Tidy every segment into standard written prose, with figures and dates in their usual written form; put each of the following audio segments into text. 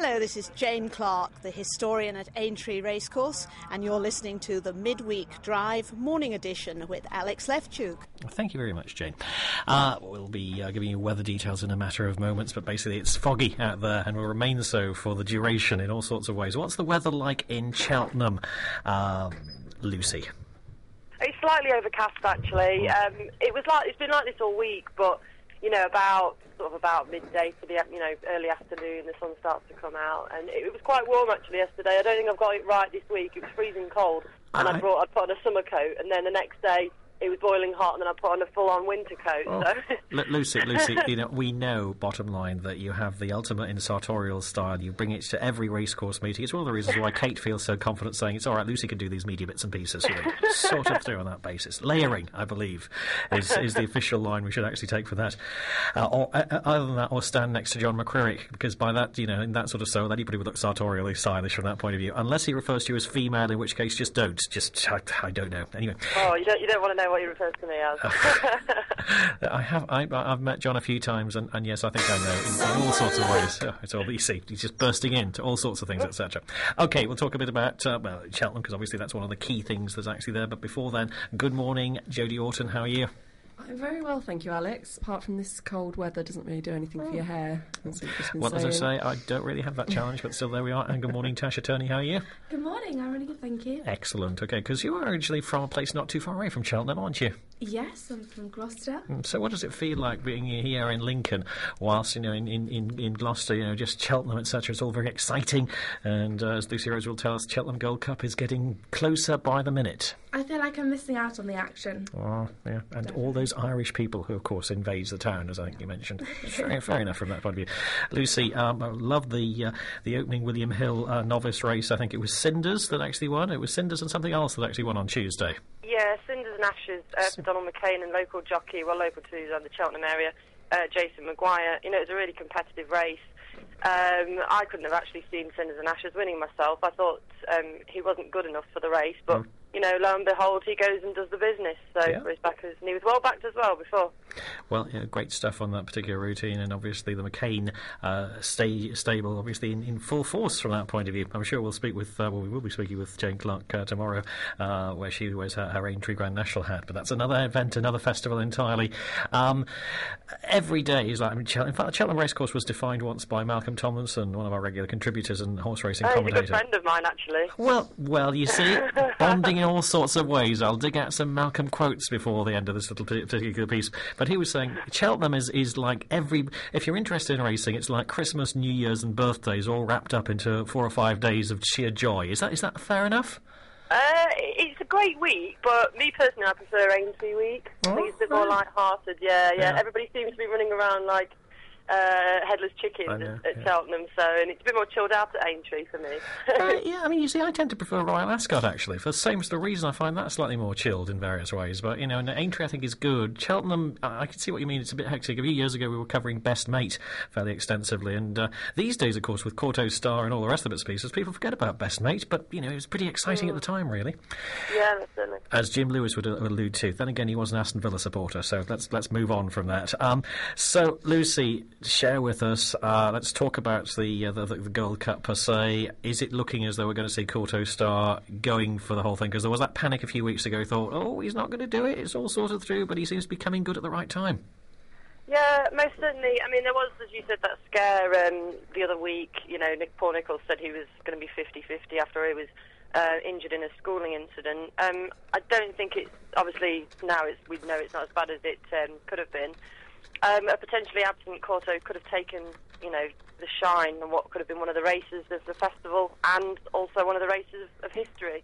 Hello, this is Jane Clark, the historian at Aintree Racecourse, and you're listening to the Midweek Drive Morning Edition with Alex Lefchuk. Thank you very much, Jane. We'll be giving you weather details in a matter of moments, but basically it's foggy out there and will remain so for the duration in all sorts of ways. What's the weather like in Cheltenham, Lucy? It's slightly overcast, actually. It's been like this all week, but about midday to the early afternoon, the sun starts to come out, and it was quite warm actually yesterday. I don't think I've got it right this week. It was freezing cold, and I'd put on a summer coat, and then the next day it was boiling hot, and then I put on a full-on winter coat. Oh. So. Lucy, we know, bottom line, that you have the ultimate in sartorial style. You bring it to every racecourse meeting. It's one of the reasons why Kate feels so confident saying, it's all right, Lucy can do these media bits and pieces. Sort of through on that basis. Layering, I believe, is the official line we should actually take for that. Other than that, or stand next to John McCririck, because by that, in that sort of style, anybody would look sartorially stylish from that point of view. Unless he refers to you as female, in which case just don't. I don't know. Anyway. Oh, you don't want to know what he refers to me as. I've met John a few times, and yes, I think I know in all sorts of ways. It's all you see. He's just bursting into all sorts of things, etc. Okay, we'll talk a bit about Cheltenham, because obviously that's one of the key things that's actually there. But before then, good morning, Jodie Orton. How are you? I'm very well, thank you, Alex. Apart from this cold weather doesn't really do anything for your hair. What does I say? I don't really have that challenge, but still there we are. And good morning, Tasha Turney. How are you? Good morning. I'm really good, thank you. Excellent. Okay, because you are originally from a place not too far away from Cheltenham, aren't you? Yes, I'm from Gloucester. So what does it feel like being here in Lincoln, whilst in Gloucester, just Cheltenham, etc. It's all very exciting, and as Lucy Rose will tell us, Cheltenham Gold Cup is getting closer by the minute. I feel like I'm missing out on the action. Oh, yeah, and definitely. All those Irish people who, of course, invades the town, as I think you mentioned. Fair enough from that point of view. Lucy, I love the opening William Hill novice race. I think it was Cinders that actually won. It was Cinders and something else that actually won on Tuesday. Yeah, Cinders and Ashes for Donald McCain and local jockey, local to the Cheltenham area, Jason Maguire. It was a really competitive race. I couldn't have actually seen Cinders and Ashes winning myself. I thought he wasn't good enough for the race, but lo and behold, he goes and does the business. So for his backers, and he was well backed as well before. Well, great stuff on that particular routine, and obviously the McCain stable, obviously in full force from that point of view. I'm sure we'll speak with, we will be speaking with Jane Clark tomorrow, where she wears her Aintree Grand National hat. But that's another event, another festival entirely. Every day is like, in fact, the Cheltenham Racecourse was defined once by Malcolm Tomlinson, one of our regular contributors and horse racing commentator. He's a good friend of mine, actually. Well, you see, bonding in all sorts of ways. I'll dig out some Malcolm quotes before the end of this little particular piece. But he was saying Cheltenham is like if you're interested in racing, it's like Christmas, New Year's and birthdays all wrapped up into 4 or 5 days of sheer joy. Is that fair enough? It's a great week, but me personally, I prefer Aintree week. I think it's a bit more light-hearted. Yeah. Everybody seems to be running around like headless chickens at Cheltenham, and it's a bit more chilled out at Aintree for me. You see, I tend to prefer Royal Ascot, actually, for the same sort of reason. I find that slightly more chilled in various ways, but, and Aintree I think is good. Cheltenham, I can see what you mean, it's a bit hectic. A few years ago we were covering Best Mate fairly extensively, and these days, of course, with Courto Star and all the rest of its pieces, people forget about Best Mate, but, it was pretty exciting at the time, really. Yeah, certainly. As Jim Lewis would allude to. Then again, he was an Aston Villa supporter, so let's move on from that. So, Lucy, share with us. Let's talk about the Gold Cup per se. Is it looking as though we're going to see Courto Star going for the whole thing? Because there was that panic a few weeks ago. Thought, he's not going to do it. It's all sorted through, but he seems to be coming good at the right time. Yeah, most certainly. I mean, there was, as you said, that scare the other week. Paul Nicholls said he was going to be 50-50 after he was injured in a schooling incident. I don't think it's, obviously, now we know it's not as bad as it could have been. A potentially absent Courto could have taken, the shine on what could have been one of the races of the festival and also one of the races of history.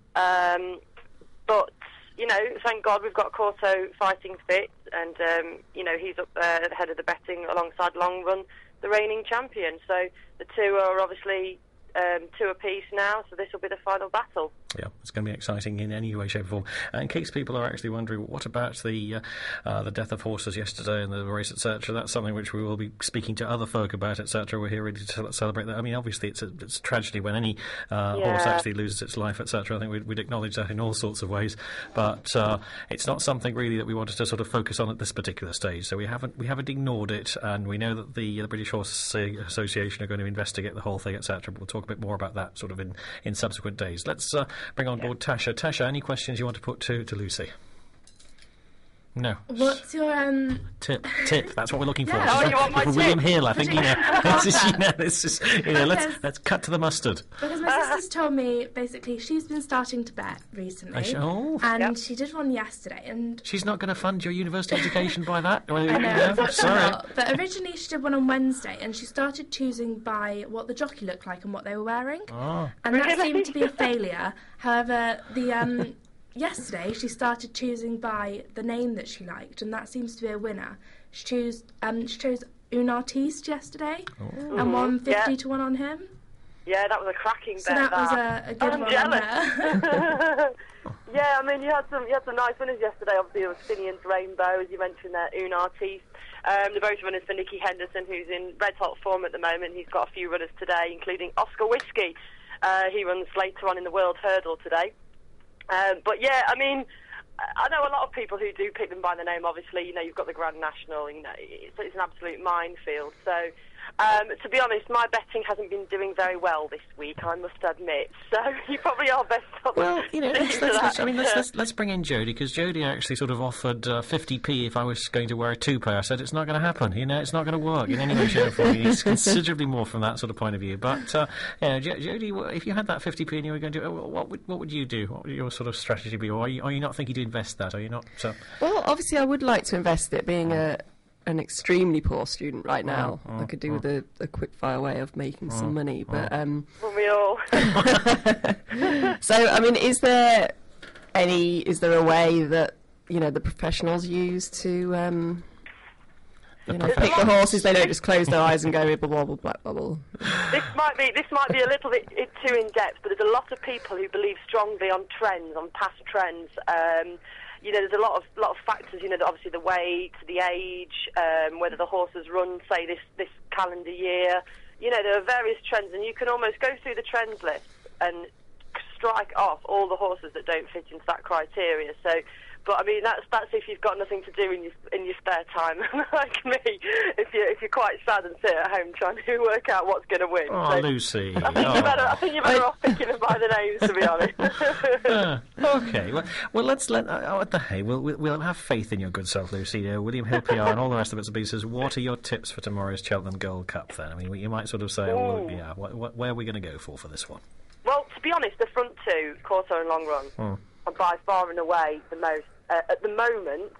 But, thank God we've got Courto fighting fit, and, he's up there at the head of the betting alongside Long Run, the reigning champion. So the two are obviously 2 apiece now, so this will be the final battle. Yeah, it's going to be exciting in any way, shape, or form. In case people are actually wondering, what about the death of horses yesterday and the race, etc., that's something which we will be speaking to other folk about, etc. We're here ready to celebrate that. I mean, obviously, it's a tragedy when any horse actually loses its life, etc. I think we'd acknowledge that in all sorts of ways. But it's not something really that we wanted to sort of focus on at this particular stage. So we haven't ignored it, and we know that the British Horse Association are going to investigate the whole thing, etc. We'll talk a bit more about that sort of in subsequent days. Let's bring on board Tasha. Tasha, any questions you want to put to Lucy? No. What's your Tip. That's what we're looking for. Yeah. Oh, you want my For tip? William Hill, I think. Let's cut to the mustard. Because my sister's told me basically she's been starting to bet recently, and she did one yesterday, and She's not going to fund your university education by that. I know, unfortunately Sorry. not. But originally she did one on Wednesday, and she started choosing by what the jockey looked like and what they were wearing, and that seemed to be a failure. However, the yesterday she started choosing by the name that she liked, and that seems to be a winner. She chose Un Artiste yesterday, and won 50 to 1 on him. Yeah, that was a cracking bet. So that was a good I'm one. jealous. On her. Yeah, I mean, you had some nice winners yesterday. Obviously, there was Finian's Rainbow, as you mentioned there, Un Artiste. The both runners for Nicky Henderson, who's in red hot form at the moment. He's got a few runners today, including Oscar Whiskey. He runs later on in the World Hurdle today. But yeah, I mean, I know a lot of people who do pick them by the name. Obviously, you know, you've got the Grand National. You know, it's an absolute minefield. So, to be honest, my betting hasn't been doing very well this week, I must admit. So you probably are best off. Well, you know, sticking to that. let's bring in Jodie, because Jodie actually sort of offered 50p if I was going to wear a toupee. I said it's not going to happen. You know, it's not going to work in any way, shape, or form. It's considerably more from that sort of point of view. But Jodie, if you had that 50p and you were going to, what would you do? What would your sort of strategy be? Or are you not thinking to invest that? Are you not? Well, obviously, I would like to invest it, being an extremely poor student right now. I could do with a quick-fire way of making some money, but Well, we all. So, I mean, is there a way that, you know, the professionals use to pick the horses? They don't just close their eyes and go wibble wobble black bubble. This might be a little bit too in depth, but there's a lot of people who believe strongly on trends, on past trends. You know, there's a lot of factors. You know, obviously the weight, the age, whether the horse has run, say, this calendar year. You know, there are various trends, and you can almost go through the trends list and strike off all the horses that don't fit into that criteria. So, but I mean, that's if you've got nothing to do in your spare time, like me. If you're quite sad and sit at home trying to work out what's going to win. Oh, so Lucy. I think you're better off picking them by the names, to be honest. Okay. Well, let's let. What the hey? We'll have faith in your good self, Lucy. William Hill PR and all the rest of bits and pieces. What are your tips for tomorrow's Cheltenham Gold Cup? Then, I mean, you might sort of say, where are we going to go for this one? Well, to be honest, the front two, Corso and Long Run, are by far and away the most. At the moment,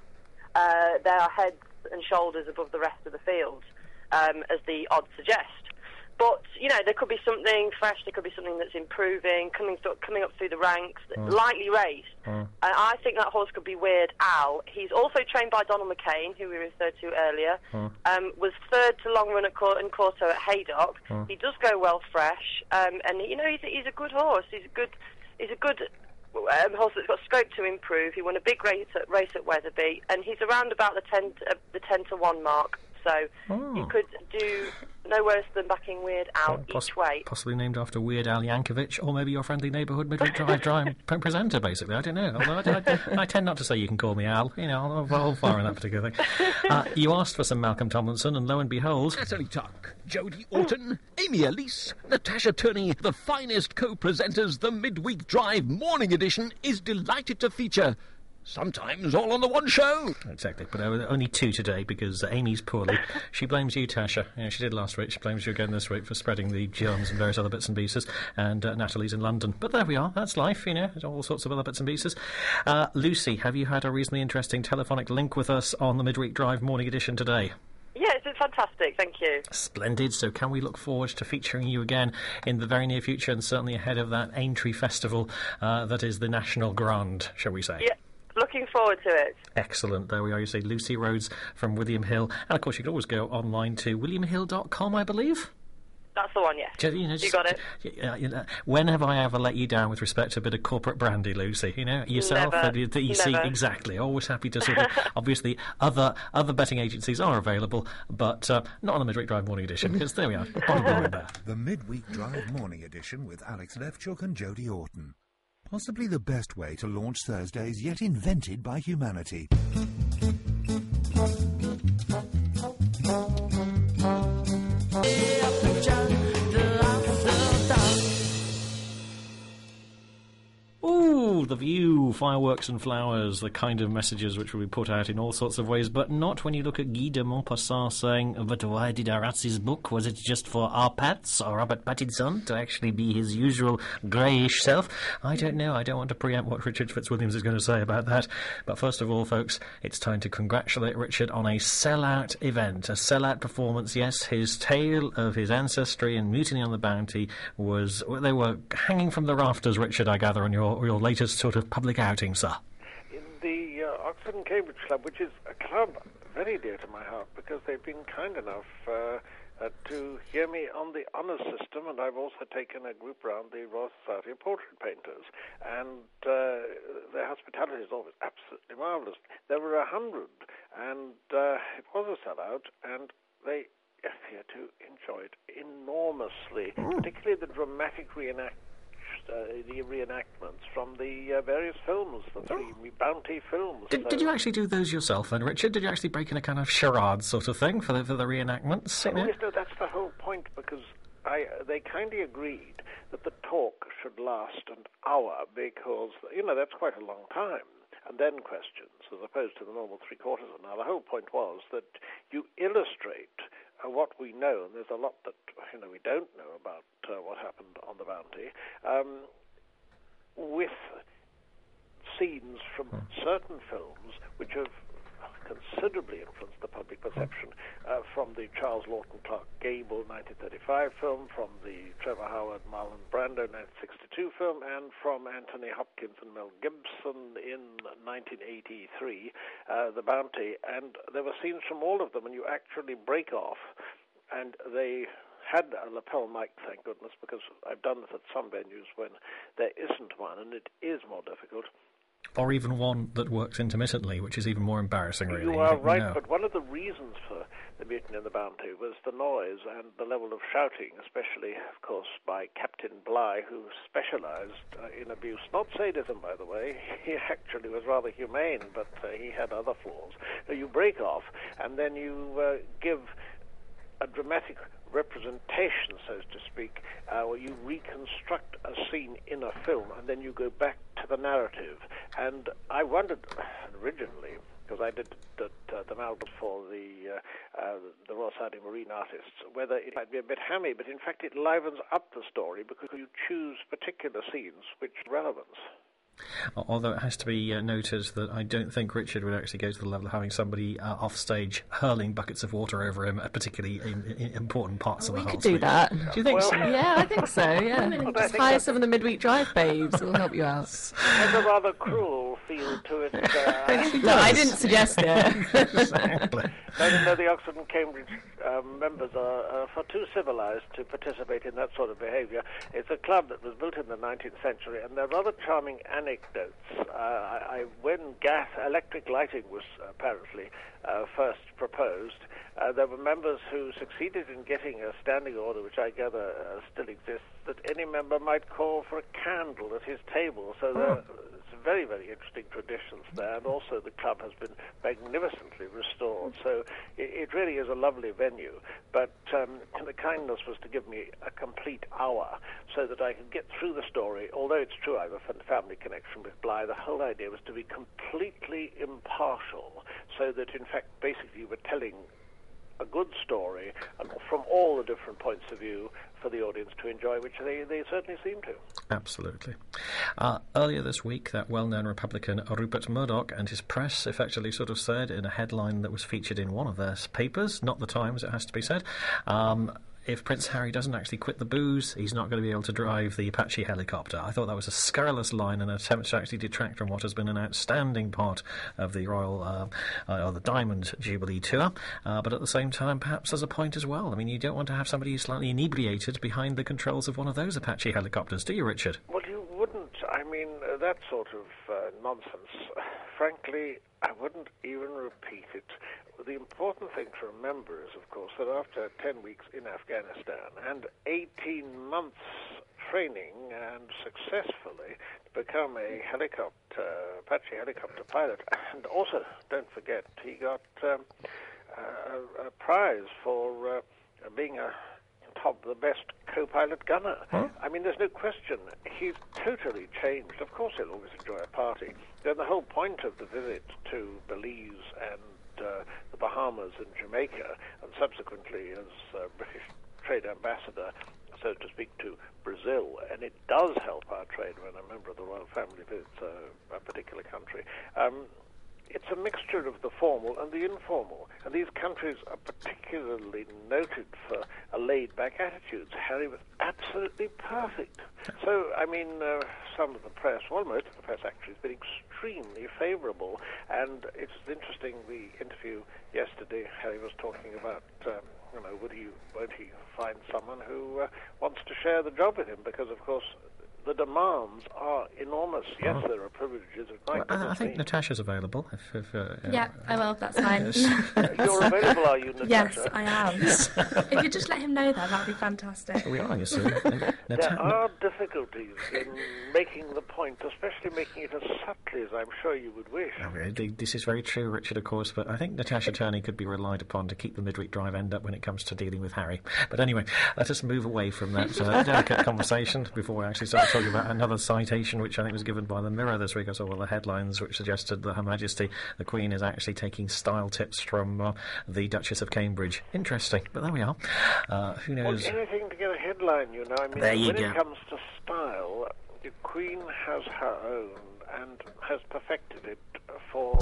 they are heads and shoulders above the rest of the field, as the odds suggest. But, you know, there could be something fresh, there could be something that's improving, coming up through the ranks, lightly raced. And I think that horse could be Weird Al. He's also trained by Donald McCain, who we referred to earlier, was third to Long Run in Corso at Haydock. He does go well fresh, and, you know, he's a good horse. He's a good horse that's got scope to improve. He won a big race at Wetherby, and he's around about the 10 to 1 mark. So you could do no worse than backing Weird Al each way. Possibly named after Weird Al Yankovic, or maybe your friendly neighbourhood Midweek Drive presenter, basically. I don't know. Although I tend not to say you can call me Al. You know, I'll fire on that particular thing. You asked for some Malcolm Tomlinson, and lo and behold... Natalie Tuck, Jodie Orton, Amy Elise, Natasha Turney, the finest co-presenters the Midweek Drive Morning Edition is delighted to feature. Sometimes all on the one show. Exactly, but only 2 today because Amy's poorly. She blames you, Tasha. You know, she did last week. She blames you again this week for spreading the germs and various other bits and pieces. And Natalie's in London. But there we are. That's life, you know. There's all sorts of other bits and pieces. Lucy, have you had a reasonably interesting telephonic link with us on the Midweek Drive Morning Edition today? Yeah, it's been fantastic, thank you. Splendid. So can we look forward to featuring you again in the very near future, and certainly ahead of that Aintree Festival that is the National Grand, shall we say? Yeah. Looking forward to it. Excellent. There we are. You say Lucy Rhodes from William Hill. And, of course, you can always go online to williamhill.com, I believe. That's the one, yes. You got it. When have I ever let you down with respect to a bit of corporate brandy, Lucy? Yourself? Never. You see, exactly. Always happy to sort of... Obviously, other betting agencies are available, but not on the Midweek Drive Morning Edition, because there we are. Bottom line there. The Midweek Drive Morning Edition with Alex Lefchuk and Jodie Orton. Possibly the best way to launch Thursdays yet invented by humanity. Ooh, The View, fireworks and flowers, the kind of messages which will be put out in all sorts of ways, but not when you look at Guy de Maupassant saying, but why did I write this book? Was it just for our Pats or Robert Pattinson to actually be his usual greyish self? I don't know. I don't want to preempt what Richard Fitzwilliams is going to say about that. But first of all, folks, it's time to congratulate Richard on a sellout event, a sellout performance. Yes, his tale of his ancestry and mutiny on the Bounty was... They were hanging from the rafters, Richard, I gather, on your latest sort of public outing, sir. In the Oxford and Cambridge Club, which is a club very dear to my heart because they've been kind enough to hear me on the honours system, and I've also taken a group round the Royal Society of Portrait Painters, and their hospitality is always absolutely marvellous. There were 100, and it was a sellout, and they appear to enjoy it enormously, particularly the dramatic reenactments from the various films, the three Bounty films. Did you actually do those yourself then, Richard? Did you actually break in a kind of charade sort of thing for the reenactments? Oh, yes, no, that's the whole point, because they kindly agreed that the talk should last an hour because, that's quite a long time. And then questions, as opposed to the normal three-quarters of an hour. The whole point was that you illustrate what we know, and there's a lot that we don't know about what happened on the Bounty, with scenes from certain films which have considerably influenced the public perception, from the Charles Lawton Clark Gable 1935 film, from the Trevor Howard Marlon Brando 1962 film, and from Anthony Hopkins and Mel Gibson in 1983, The Bounty. And there were scenes from all of them, and you actually break off, and they had a lapel mic, thank goodness, because I've done this at some venues when there isn't one, and it is more difficult. Or even one that works intermittently, which is even more embarrassing, really. You are right, but one of the reasons for the mutiny in the Bounty was the noise and the level of shouting, especially, of course, by Captain Bligh, who specialised in abuse. Not sadism, by the way. He actually was rather humane, but he had other flaws. So you break off, and then you give a dramatic representation, so to speak, where you reconstruct a scene in a film, and then you go back to the narrative. And I wondered originally, because I did the Malbert for the Royal Society of Marine Artists, whether it might be a bit hammy, but in fact it livens up the story because you choose particular scenes which relevance. Although it has to be noted that I don't think Richard would actually go to the level of having somebody off stage hurling buckets of water over him at particularly important parts of the whole scene. We could do that. Do you think so? Yeah, I think so, yeah. Just hire some of the Midweek Drive babes. It'll help you out. There's a rather cruel feel to it. No, I didn't suggest it. Exactly. No, the Oxford and Cambridge members are far too civilised to participate in that sort of behaviour. It's a club that was built in the 19th century, and they're rather charming anecdotes. When electric lighting was apparently first proposed, there were members who succeeded in getting a standing order, which I gather still exists, that any member might call for a candle at his table. So there's very, very interesting traditions there, and also the club has been magnificently restored. So it really is a lovely venue. But the kindness was to give me a complete hour so that I could get through the story. Although it's true I have a family connection with Bligh, the whole idea was to be completely impartial, so that in fact basically we're telling a good story and from all the different points of view for the audience to enjoy, which they certainly seem to. Absolutely. Earlier this week, that well-known Republican Rupert Murdoch and his press effectively sort of said in a headline that was featured in one of their papers, not the Times, it has to be said, if Prince Harry doesn't actually quit the booze, he's not going to be able to drive the Apache helicopter. I thought that was a scurrilous line, an attempt to actually detract from what has been an outstanding part of the Royal or the Diamond Jubilee tour. But at the same time, perhaps there's a point as well. I mean, you don't want to have somebody who's slightly inebriated behind the controls of one of those Apache helicopters, do you, Richard? Well, you wouldn't. I mean, that sort of nonsense, frankly, I wouldn't even repeat it. The important thing to remember is, of course, that after 10 weeks in Afghanistan and 18 months training and successfully to become a Apache helicopter pilot, and also, don't forget, he got a prize for being the best co-pilot gunner. Huh? I mean, there's no question. He's totally changed. Of course, he'll always enjoy a party. Then the whole point of the visit to Belize and the Bahamas and Jamaica, and subsequently as British trade ambassador, so to speak, to Brazil, and it does help our trade when a member of the royal family visits a particular country. It's a mixture of the formal and the informal, and these countries are particularly noted for a laid-back attitudes. Harry was absolutely perfect. So, I mean, some of the press, well, most of the press actually has been extremely favourable, and it's interesting, the interview yesterday, Harry was talking about, won't he find someone who wants to share the job with him, because, of course, the demands are enormous. Yes, there are privileges. I think Natasha's available. Yeah, I will. That's fine. You're available, are you, Natasha? Yes, I am. If you just let him know that would be fantastic. We are, you see. There are difficulties in making the point, especially making it as subtly as I'm sure you would wish. This is very true, Richard, of course, but I think Natasha Turney could be relied upon to keep the midweek drive end up when it comes to dealing with Harry. But anyway, let us move away from that delicate conversation before we actually start talking about another citation which I think was given by the Mirror this week. I saw one of the headlines which suggested that Her Majesty the Queen is actually taking style tips from the Duchess of Cambridge. Interesting, but there we are. Who knows? Well, anything to get a headline, you know. I mean, when it comes to style, the Queen has her own and has perfected it for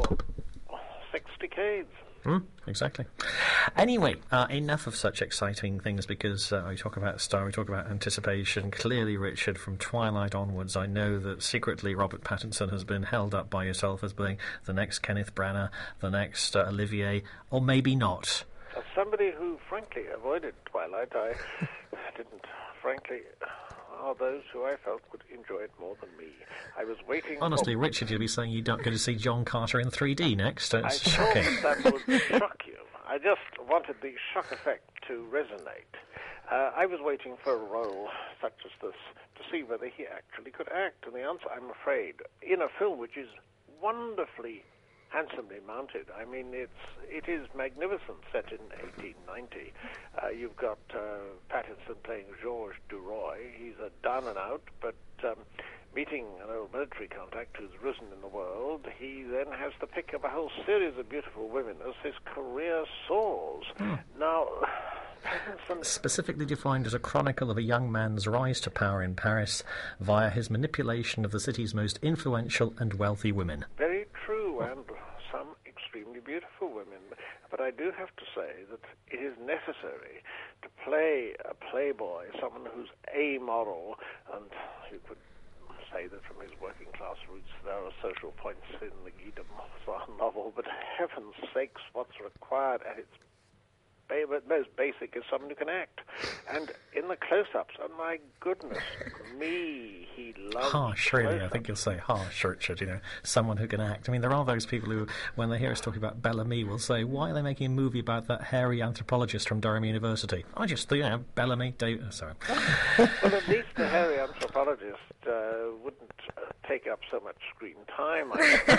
6 decades. Exactly. Anyway, enough of such exciting things, because we talk about style, we talk about anticipation. Clearly, Richard, from Twilight onwards, I know that secretly Robert Pattinson has been held up by yourself as being the next Kenneth Branagh, the next Olivier, or maybe not. As somebody who, frankly, avoided Twilight, I didn't, frankly... are those who I felt would enjoy it more than me. I was waiting. Honestly, Richard, you'll be saying you don't go to see John Carter in 3D next. It's shocking. I thought that would shock you. I just wanted the shock effect to resonate. I was waiting for a role such as this to see whether he actually could act, and the answer, I'm afraid, in a film which is wonderfully handsomely mounted. I mean, it is magnificent, set in 1890. You've got Pattinson playing Georges Duroy. He's a down and out, but meeting an old military contact who's risen in the world, he then has to pick up a whole series of beautiful women as his career soars. Now, Pattinson... Specifically defined as a chronicle of a young man's rise to power in Paris via his manipulation of the city's most influential and wealthy women. Very true, and some extremely beautiful women. But I do have to say that it is necessary to play a playboy, someone who's amoral, and you could say that from his working class roots there are social points in the Guy de Maupassant novel, but heaven's sakes, what's required at its most basic is someone who can act. And in the close-ups, oh my goodness me, he loves harsh, really. I think you'll say harsh, Richard, someone who can act. I mean, there are those people who, when they hear us talking about Bellamy, will say, why are they making a movie about that hairy anthropologist from Durham University? I just, Bellamy, sorry. Well, at least the hairy anthropologist wouldn't take up so much screen time.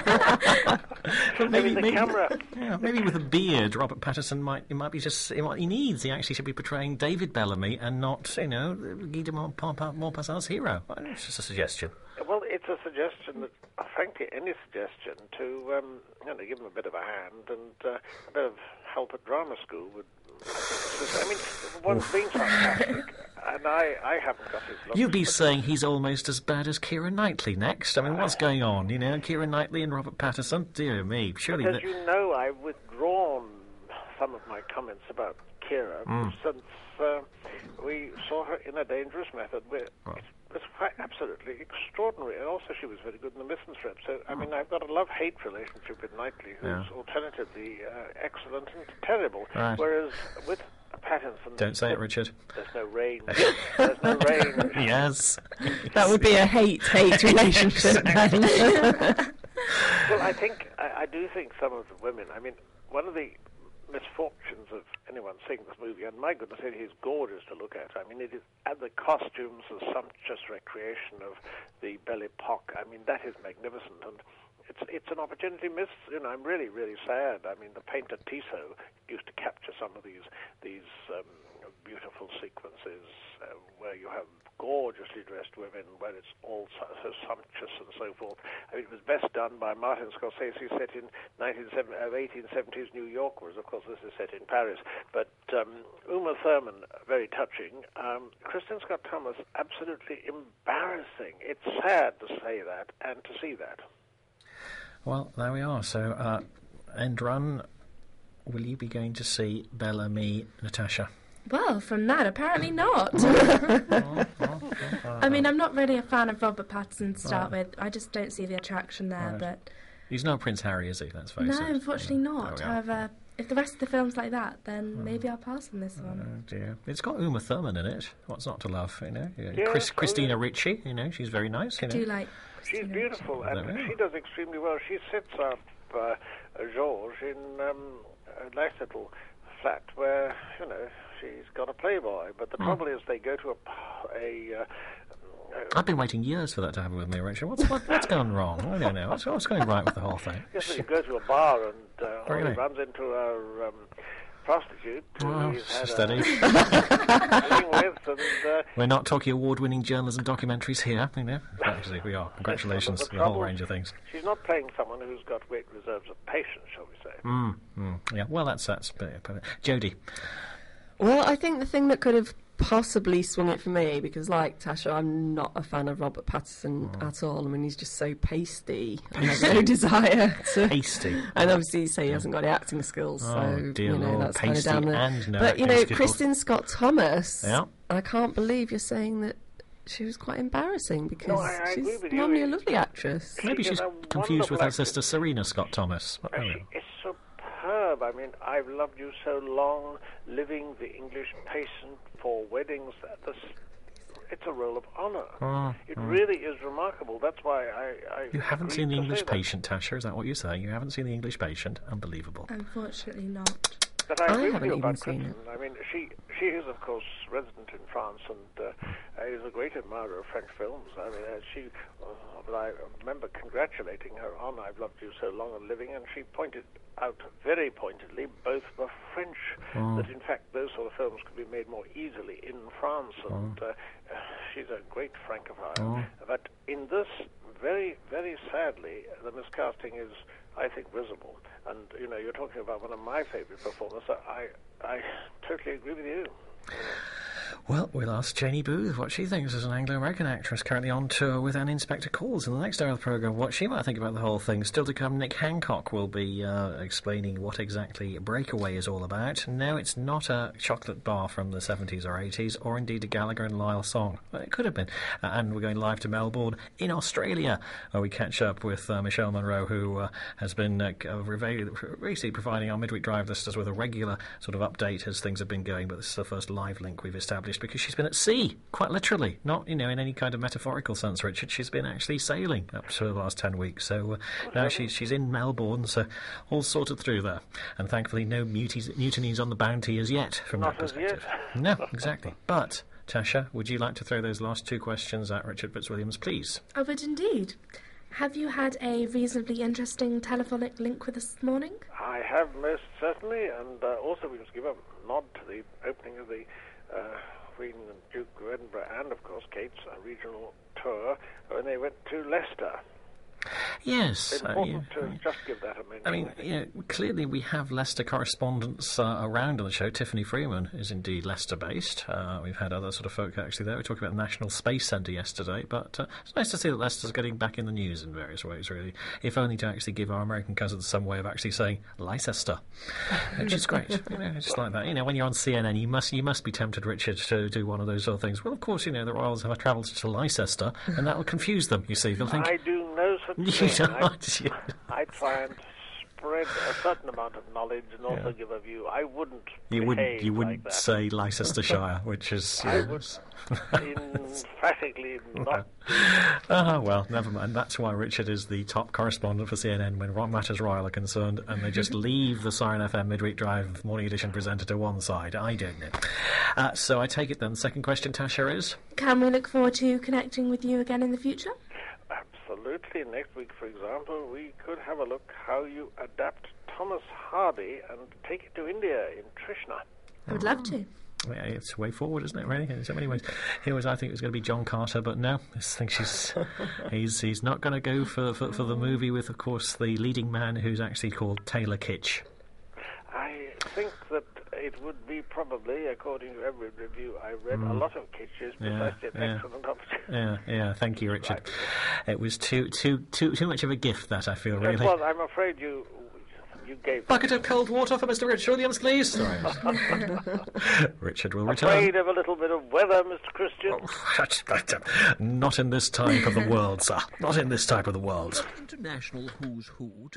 Maybe with a beard, Robert Pattinson might be just what he needs. He actually should be portraying David Bellamy and not, Guy de Maupassant's hero. It's just a suggestion. Well, it's a suggestion that, frankly, any suggestion to give him a bit of a hand and a bit of help at drama school would. I mean, one's being sarcastic, and I haven't got his look. You'd be saying he's almost as bad as Keira Knightley next. I mean, what's going on? Keira Knightley and Robert Pattinson? Dear me, surely... Because I've withdrawn some of my comments about Kira since we saw her in A Dangerous Method, where it was quite absolutely extraordinary. And also she was very good in The Misanthrope. So, I mean, I've got a love-hate relationship with Knightley, who's alternatively excellent and terrible. Right. Whereas with Pattinson... Don't say it, Richard. There's no rain. There's no rain. Yes. That would be a hate-hate relationship. Well, I do think some of the women, I mean, one of the misfortunes of anyone seeing this movie, and my goodness, it is gorgeous to look at. I mean, it is, and the costumes, the sumptuous recreation of the Belle Epoque, I mean, that is magnificent, and it's an opportunity missed. You know, I'm really, really sad. I mean, the painter Tissot used to capture some of these beautiful sequences where you have gorgeously dressed women, where it's all so sumptuous and so forth. I mean, it was best done by Martin Scorsese, set in 1870s New York, whereas, of course, this is set in Paris. But Uma Thurman, very touching. Kristen Scott Thomas, absolutely embarrassing. It's sad to say that and to see that. Well, there we are. So, end run, will you be going to see Bella, me, Natasha? Well, from that, apparently not. I mean, I'm not really a fan of Robert Pattinson to start with. I just don't see the attraction there. Right. But he's no Prince Harry, is he? Let's face it. No, unfortunately not. However, if the rest of the film's like that, then maybe I'll pass on this one. Oh dear. It's got Uma Thurman in it. What's not to love, you know? Yes, Christina Ricci, you know, she's very nice, you know. Do you like She's beautiful, and she does extremely well. She sets up Georges in a nice little flat where, you know, she's got a playboy. But the trouble is they go to I've been waiting years for that to happen with me, Richard. What's gone wrong? I don't know. What's going right with the whole thing? Yes, you go to a bar and Holly runs into a prostitute who he's had steady. with, and we're not talking award-winning journalism documentaries here, you know. Actually, we are. Congratulations, the whole range of things. She's not playing someone who's got great reserves of patience, shall we say? Yeah. Well, that's Jodie. Well, I think the thing that could have possibly swung it for me, because like Tasha, I'm not a fan of Robert Pattinson at all. I mean, he's just so pasty. I have no desire to... Pasty. And obviously you say he hasn't got any acting skills, so, dear you know, Lord, that's kind of down there. And no but, you acting know, skills. Kristen Scott Thomas, yeah. I can't believe you're saying that she was quite embarrassing, because I she's normally a lovely actress. Maybe she's confused with her sister Serena Scott Thomas. She is superb. I mean, I've loved you so long, living the English patient for weddings. It's a role of honour. It really is remarkable. That's why I You haven't seen The English Patient, Tasha? Is that what you're saying? You haven't seen The English Patient? Unbelievable. Unfortunately not. But I agree with you haven't about even seen Kristen. I mean, she is, of course, resident in France and is a great admirer of French films. I mean, but I remember congratulating her on I've Loved You So Long and Living, and she pointed out very pointedly both were French, that in fact those sort of films could be made more easily in France, and she's a great Francophile. But in this, very, very sadly, the miscasting is, I think, visible. And, you know, you're talking about one of my favourite performers. I totally agree with you. Well, we'll ask Janie Booth what she thinks as an Anglo-American actress currently on tour with Anne Inspector Calls in the next hour of the programme, what she might think about the whole thing. Still to come, Nick Hancock will be explaining what exactly Breakaway is all about. No, it's not a chocolate bar from the 70s or 80s, or indeed a Gallagher and Lyle song. Well, it could have been. And we're going live to Melbourne in Australia, where we catch up with Michelle Monroe, who has been basically providing our midweek drive listeners with a regular sort of update as things have been going, but this is the first live link we've established, because she's been at sea, quite literally, not, you know, in any kind of metaphorical sense, Richard. She's been actually sailing up to the last 10 weeks. So now she's in Melbourne, so all sorted through there. And thankfully no mutinies on the Bounty as yet, from that perspective. No, exactly. But, Tasha, would you like to throw those last two questions at Richard Fitzwilliams, please? I would indeed. Have you had a reasonably interesting telephonic link with us this morning? I have, most certainly, and also we must give a nod to the opening of the Queen and Duke of Edinburgh and, of course, Kate's regional tour when they went to Leicester. Yes. Important to just give that a mention. I mean, clearly we have Leicester correspondents around on the show. Tiffany Freeman is indeed Leicester-based. We've had other sort of folk actually there. We were talking about the National Space Centre yesterday, but it's nice to see that Leicester's getting back in the news in various ways, really, if only to actually give our American cousins some way of actually saying Leicester, which is great. Just like that. When you're on CNN, you must be tempted, Richard, to do one of those sort of things. Well, of course, the Royals have travelled to Leicester, and that will confuse them, you see. They'll think... I do no such thing. I try and spread a certain amount of knowledge and also give a view. I wouldn't You wouldn't like that. say Leicestershire, which is... I would emphatically not. Well, never mind. That's why Richard is the top correspondent for CNN when matters royal are concerned, and they just leave the Siren FM Midweek Drive Morning Edition presenter to one side. I don't know. So I take it then, the second question, Tasha, is... Can we look forward to connecting with you again in the future? Absolutely. Next week, for example, we could have a look how you adapt Thomas Hardy and take it to India in Trishna. I would love to. Yeah, it's way forward, isn't it, really? In so many ways. I think it was going to be John Carter, but no. I think he's not going to go for the movie with, of course, the leading man who's actually called Taylor Kitsch. I think that it would be probably, according to every review I read, a lot of Kitsch's precisely an excellent opportunity. Yeah, thank you, Richard. It was too much of a gift, that, I feel, really. Well, I'm afraid you gave... Bucket of cold water for Mr. Richard Williams, please. Sorry. Richard will return. Afraid of a little bit of weather, Mr. Christian? Not in this type of the world, sir. Not in this type of the world. International Who's Who